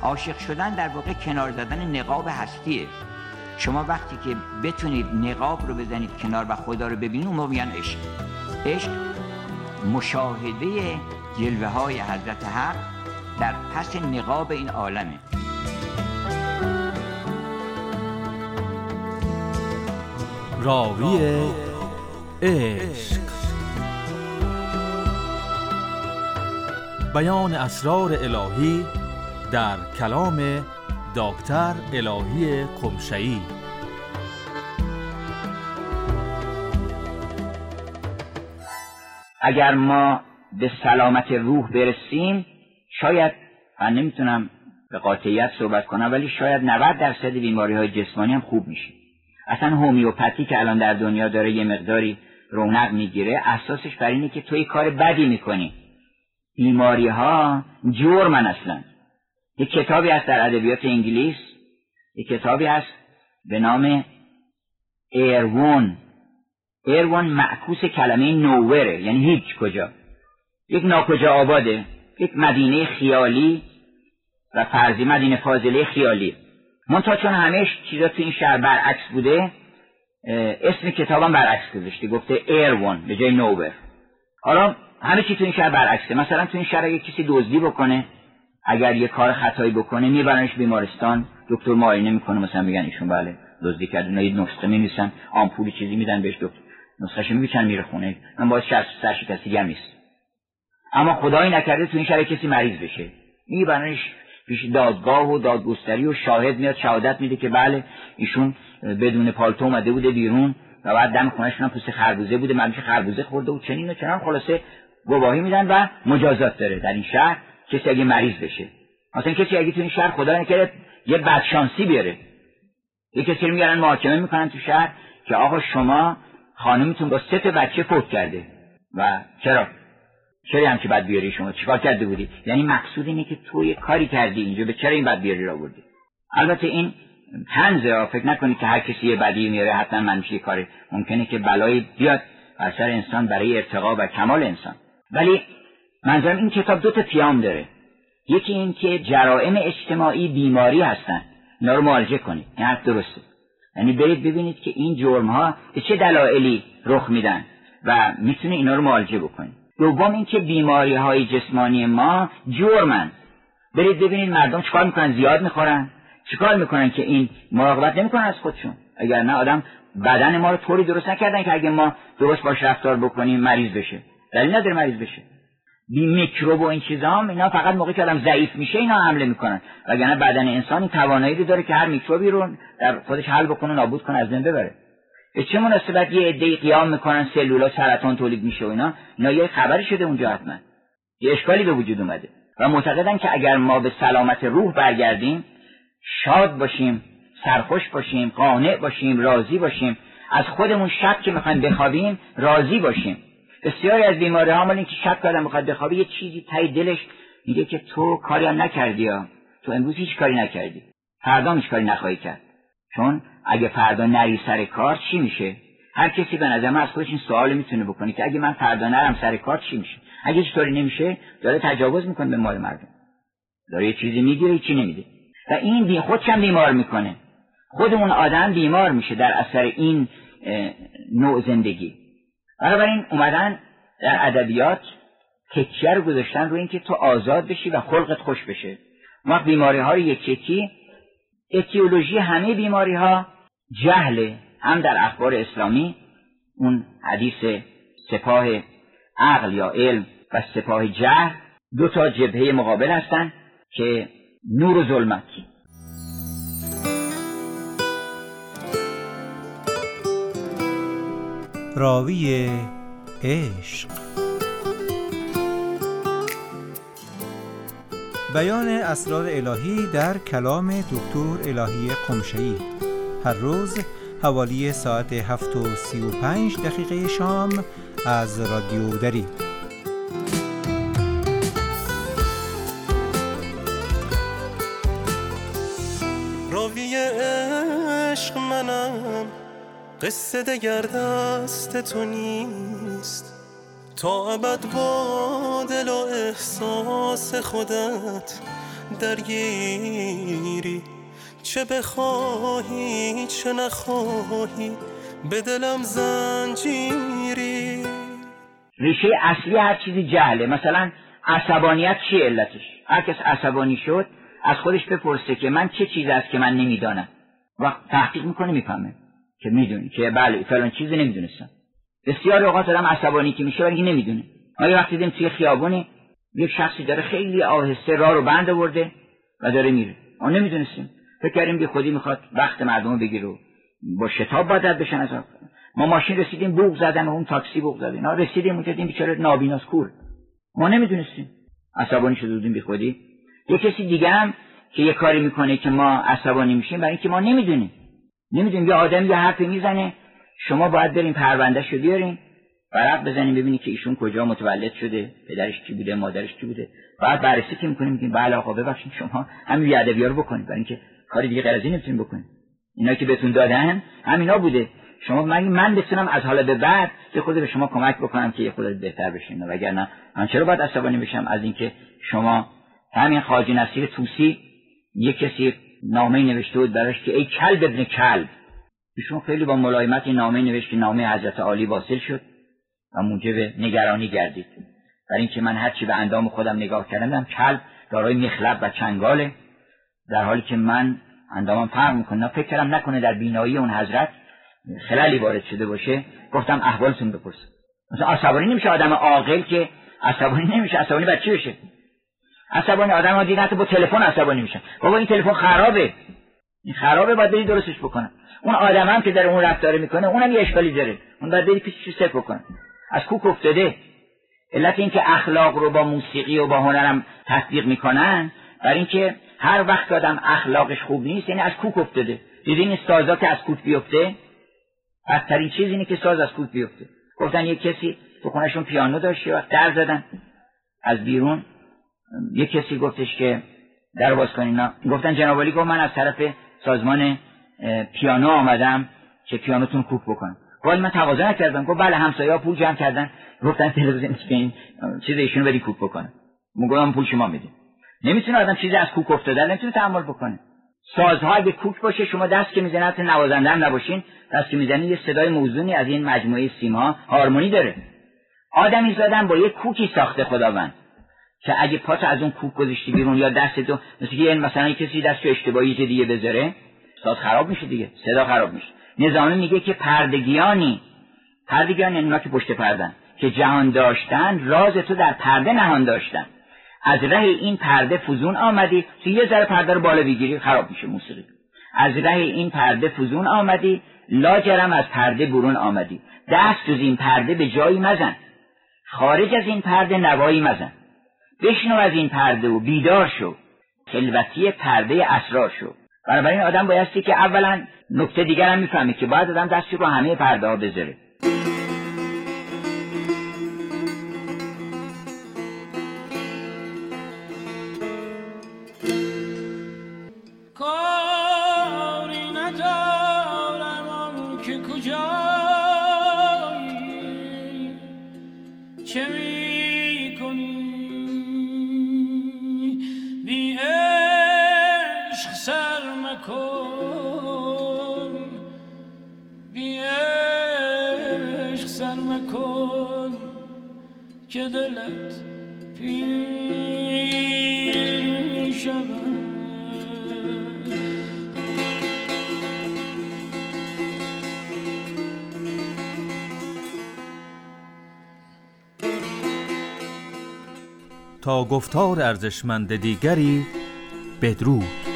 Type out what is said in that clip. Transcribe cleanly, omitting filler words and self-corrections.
عاشق شدن در واقع کنار زدن نقاب هستیه. شما وقتی که بتونید نقاب رو بزنید کنار و خدا رو ببینید، اون موقع میگن عشق. عشق مشاهده جلوه های حضرت حق در پس نقاب این عالمه. راوی عشق، بیان اسرار الهی در کلام دکتر الهی قمشه‌ای. اگر ما به سلامت روح برسیم، شاید، من نمیتونم به قاطعیت صحبت کنم، ولی شاید 90% بیماری‌های جسمانی هم خوب میشه. اصلا هومیوپاتی که الان در دنیا داره یه مقداری رونق میگیره، اساسش بر اینه که توی کار بدی میکنی. بیماری‌ها جرمن اصلا. یک کتابی هست در ادبیات انگلیس، یک کتابی هست به نام ایروون معکوس کلمه نووره، یعنی هیچ کجا. یک ناکجا آباده، یک مدینه خیالی و فرضی مدینه فاضله خیالی. منتها چون همه چیزا تو این شهر برعکس بوده، اسم کتابم برعکس گذاشته، گفته ایروون به جای نوور. حالا همه چی تو این شهر برعکسه. مثلا تو این شهر اگه کسی دزدی بکنه، اگر یه کار خطایی بکنه، میبرنش بیمارستان، دکتر معاینه میکنه، مثلا میگن ایشون بله دزدی کرده، اینا یه نسخه می‌نویسن، آمپولی چیزی میدن بهش، دکتر نسخه‌شو میگن میره خونه، من باید سرشکستگی هم نیست. اما خدایی نکرده تو این شهر کسی مریض بشه، میبرنش پیش دادگاه و دادگستری و شاهد میاد شهادت میده که بله ایشون بدون پالتو اومده بوده بیرون و بعد دم خونه‌شون هم پوست خربوزه بوده، معلومه خربوزه خورده و چنین و چنان. خلاصه گواهی میدن و مجازات داره در این شهر کسی اگه مریض بشه. مثلا کسی اگه تو این شهر خدا نکرده یه بدشانسی بیاره، یه کسی رو میارن محاکمه میکنن تو شهر که آقا شما خانمتون با 3 بچه فوت کرده و چرا هم که بد بیاری، شما چیکار کرده بودی؟ یعنی مقصود اینه که تو یه کاری کردی اینجا، به چرا این بد بیاری را بردی؟ البته این طنزه، فکر نکنید که هر کسی یه بدی میاره حتما منفی کاره. ممکنه که بلایی بیاد بر سر انسان برای ارتقا و کمال انسان. ولی منظورم این کتاب 2 پیام داره. یکی این که جرائم اجتماعی بیماری هستن، اینا رو معالجه کنید. این حرف درسته. یعنی برید ببینید که این جرم ها به چه دلایلی رخ میدن و میتونه اینا رو معالجه بکنید. دوم این که بیماری های جسمانی ما جرمن. برید ببینید مردم چیکار میکنن، زیاد میخورن، چیکار میکنن که این مراقبت نمیکنن از خودشون. اگر نه آدم بدن ما رو طوری درست نکردن که اگه ما درست باش رفتار بکنیم مریض بشه. دلیل نداره مریض بشه. میکروب و این چیزا هم اینا فقط موقعی که آدم ضعیف میشه اینا حمله میکنن، وگرنه بدن انسان توانایی رو داره که هر میکروبی رو در خودش حل بکنه، نابود کنه، از بین ببره. به چه مناسبت یه عده‌ای قیام میکنن سلولا سرطان تولید میشه و اینا یه خبری شده اونجا، حتما یه اشکالی به وجود اومده و معتقدن که اگر ما به سلامت روح برگردیم، شاد باشیم، سرخوش باشیم، قانع باشیم، راضی باشیم، از خودمون شب که میخوایم بخوابیم راضی باشیم. بسیاری از بیماری ها این که شب کردن میخواد بخوابه، یه چیزی تای دلش میگه که تو کاری هم نکردی، تو امروز هیچ کاری نکردی، فردا هیچ کاری نخواهی کرد. چون اگه فردا نری سر کار چی میشه؟ هر کسی به نظر من از خودش این سوال میتونه بکنه که اگه من فردا نرم سر کار چی میشه؟ اگه هیچ طوری نمیشه، داره تجاوز میکنه به مال مردم، داره یه چیزی میگیره چی نمیده و این خودش هم بیمار میکنه. خود اون آدم بیمار میشه در اثر این نوع زندگی. بنابراین اومدن در ادبیات تکیه رو گذاشتن روی اینکه تو آزاد بشی و خلقت خوش بشه. ما بیماری ها رو یکی اتیولوژی همه بیماری ها جهله. هم در اخبار اسلامی اون حدیث سپاه عقل یا علم و سپاه جهل 2 جبهه مقابل هستن که نور و ظلمت. راوی عشق، بیان اسرار الهی در کلام دکتر الهی قمشه‌ای، هر روز حوالی ساعت 7:35 شام از رادیو دری. راوی عشق منم، قصه دگر دست تو نیست، تا ابد با دل و احساس خودت درگیری، چه بخواهی چه نخواهی به دلم زنجیری. ریشه اصلی هر چیزی جهله. مثلا عصبانیت چی علتش؟ هر کس عصبانی شد از خودش بپرسه که من چه چیز است که من نمیدانم، و تحقیق میکنه میفهمه که میدونی که بله فلان چیزی نمیدونستم. بسیار اوقات آدم عصبانی که میشه ولی نمیدونه. ما یه وقتی دیدیم توی خیابونی یک شخصی داره خیلی آهسته راه رو بند آورده و داره میره، ما نمیدونستیم، فکر کردیم بی خودی میخواد وقت مردم رو بگیره و با شتاب بادت بشن از آن. ما ماشین رسیدیم بوق زدن و اون تاکسی بوق زد. اینا رسیدیم اونجا دیدیم بیچاره نابیناست کور. ما نمیدونستیم، عصبانی شده بودیم بی خودی. یه کسی دیگه هم که یه کاری میکنه که ما عصبانی میشیم برای اینکه ما نمیدونیم. یه آدم یه حرفی میزنه، شما باید بریم پروندهشو بیارین، ورق بزنیم ببینید که ایشون کجا متولد شده، پدرش کی بوده، مادرش کی بوده. بعد بررسی که میکنیم میگیم بله آقا ببخشید شما همین بی‌ادبی‌ها رو بکنید، برای اینکه کاری دیگه غیر از این نمیتونیم بکنیم. اینا که بهتون دادن همینا بوده. شما من بتونم از حالا به بعد یه خود به شما کمک بکنم که یه خود بهتر بشین، وگرنه من چرا باید عصبانی بشم از اینکه شما. همین خواجه نصیر طوسی یک کسی نامه نوشته بود براش که ای کلب ابن کلب. ایشون خیلی با ملایمت نامه نوشت که نامه حضرت عالی واصل شد و موجب نگرانی گردید، برای اینکه من هرچی به اندام خودم نگاه کردم کلب دارای مخلب و چنگاله، در حالی که من اندامم فرق میکنه. فکر کردم نکنه در بینایی اون حضرت خلالی وارد شده باشه. گفتم احوالتون بپرسید. مثلا عصبانی نمیشه آدم عاقل، که عصبانی نمیشه. عصبانی بعد چی بشه؟ عصبانی آدم ها دیگه حتی با تلفن عصبانی میشن. بابا این تلفن خرابه، این خرابه، باید بری درستش بکنن. اون آدم هم که در اون رفتار میکنه اونم یه اشکالی داره، اون باید بری پیشش ست بکنه. از کوک افتاده. علت این که اخلاق رو با موسیقی و با هنرم تطبیق میکنن برای اینکه هر وقت آدم اخلاقش خوب نیست یعنی از کوک افتاده. دیدین این سازا که از کوک بیفته، بدترین چیز اینه که ساز از کوک بیفته. گفتن یک کسی تو خونهشون پیانو داشت، وقت در زدن از بیرون، یک کسی گفتش که در باز کنین. گفتن جناب عالی گفت من از طرف سازمان پیانو آمدم که پیانوتون کوک بکنم. ولی من تقاضا نکردم. گفت بله همسایه‌ها پول جمع کردن، گفتن تلویزیون که این چیز ایشونو بدی کوک بکنه. میگم پول شما میدید. نمیتونه آدم چیزی از کوک افتاده نمیتونه تحمل بکنه. سازها اگه کوک باشه شما دست که میزنید نوازنده هم نباشین، دست که میزنید یه صدای موزونی از این مجموعه سیما هارمونی داره. آدمی زدن با یه کوکی ساخته خداوند که اگه پات از اون کوک گذاشتی بیرون یا دستتو مثلا یه کسی دستو اشتباهی دیگه بذاره، ساز خراب میشه دیگه، صدا خراب میشه. نظامی میگه که پردگیان اونا که پشت پردن که جهان داشتن، راز تو در پرده نهان داشتن. از ره این پرده فزون آمدی، تو یه ذره پرده رو بالا بگیری خراب میشه موسیقی. از ره این پرده فزون آمدی، لاجرم از پرده برون آمدی. دست جز این پرده به جایی مزن، خارج از این پرده نوایی مزن. بشنو از این پرده و بیدار شو، خلوتی پرده اسرار شو. بنابراین آدم بایستی که اولا نکته دیگر هم میفهمه که باید آدم دستی رو همه پرده ها بذاره. کاری ندارم آن که کجایی، چه می کنی بی عشق سر مکن، بی عشق سر مکن که دلت پیر شود. تا گفتار ارزشمند دیگری بدرود.